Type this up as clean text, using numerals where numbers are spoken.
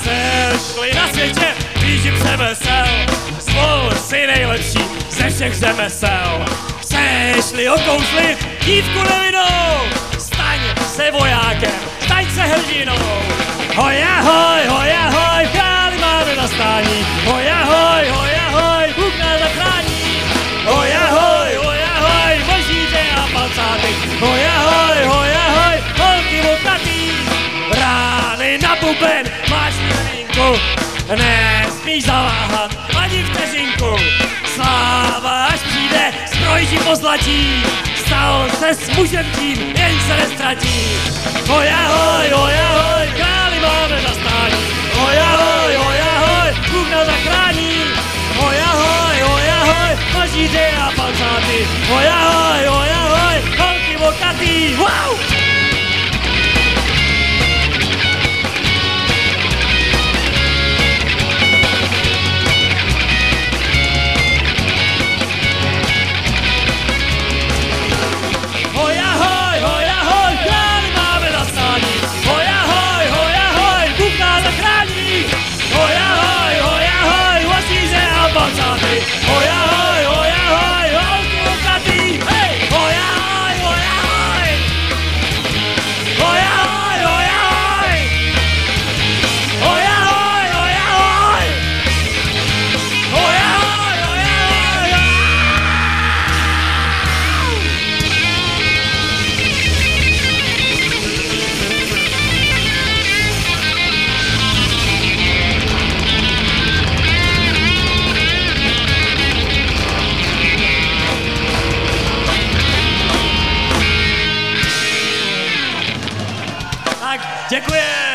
Sešli na světě, blížím se vesel, zvol si nejlepší ze všech řemesel. Sešli okouzlit dívku nevinnou, staň se vojákem, staň se hrdinou. Hoj ahoj, králi máme zastání, hoj ahoj, Bůh nás zachrání. Hoj ahoj, možíře a palcáty, hoj ahoj, holky moknatý. Rány na buben, máš mileninku, nesmíš zaváhat ani vteřinku. Sláva až přijde, zbroj ti pozlatí, stal se s mužem tím, jen se neztratí. Hoj ahoj, králi máme zastání, hoj ahoj, Bůh nás zachrání. Hoj ahoj, mažíře a palcáty, hoj ahoj, holky moknatý, wow! Děkuji.